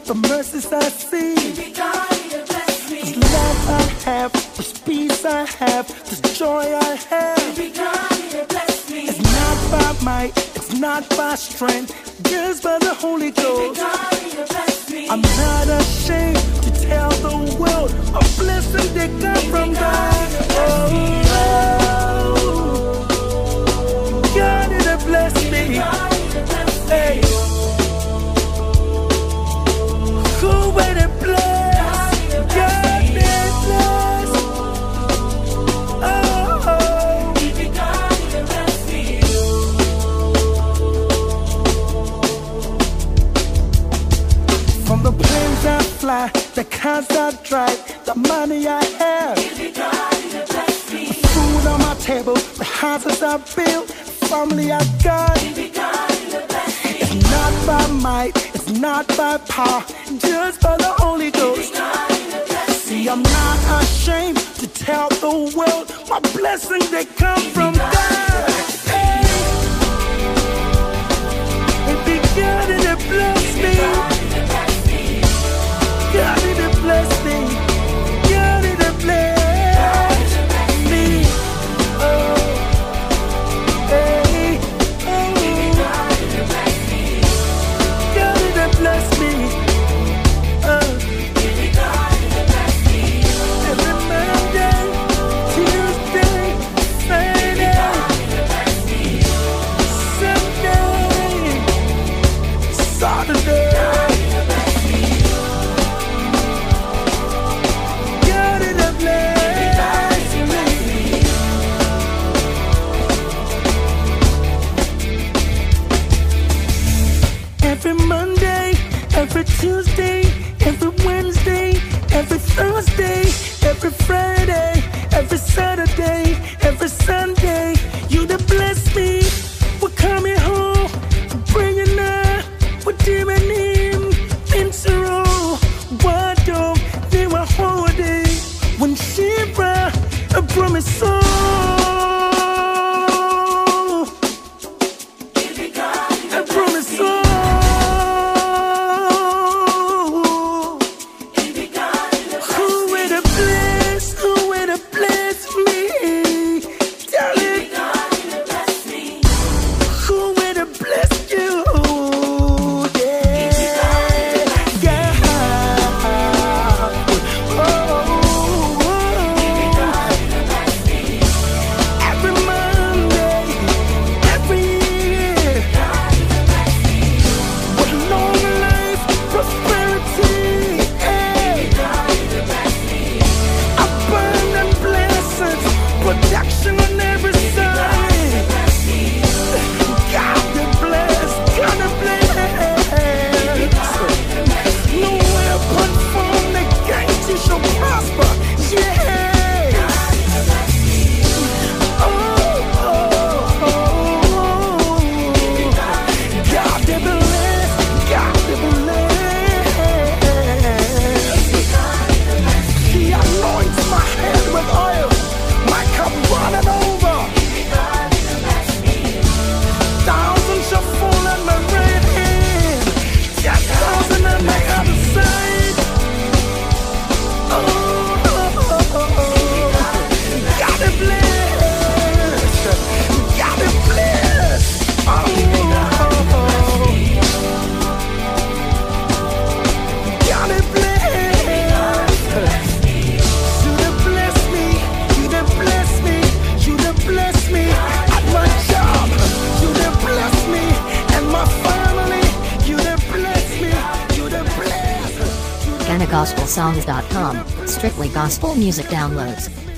the mercies I see. This love I have, this peace I have, this joy I have. It's not by might, it's not by strength, just by the Holy Ghost. I'm not ashamed to tell the world a blessing that come from God. Oh, God is a bless me. Hey, who will it bless? God is bless. Oh, from the planes I fly, the cars I drive, the money I have, the food on my table, the houses I build, the family I got. It's not by might, it's not by power, just by the Holy Ghost. See, I'm not ashamed to tell the world my blessings that come from God. Hey, it be God that bless me. God that bless me. God that bless me. Oh, hey, oh, God that bless me. Every Monday, Tuesday, Friday, Sunday, Saturday. God that bless me. Every Monday, every Tuesday, every Wednesday, every Thursday, every Friday, every Saturday, every Sunday, you that bless me. We're coming home, bringing up, we're doing him, Insero, Wado, they were holding, when Shiva, a promise so. I promise so. Who will it bless? Who will it bless me? Tell it. Who will it bless you? Yeah. Yeah. Oh. Every Monday, every year, with long life, prosperity, hey, abundant blessings, protection on every side. God that bless, God that bless. No weapon formed against you shall prosper. Yeah. Oh, oh, oh. God that bless, God that bless. He anoints my head with oil, my cup running over. Thousands shall fall at my right hand, 10,000 at my other side. Oh, God that bless, God that bless. Oh, God that bless. You that bless me, you that bless me, you that bless me at my job, you that bless me and my family, you that bless me, you that bless. GhanaGospelSongs.com, strictly gospel music downloads.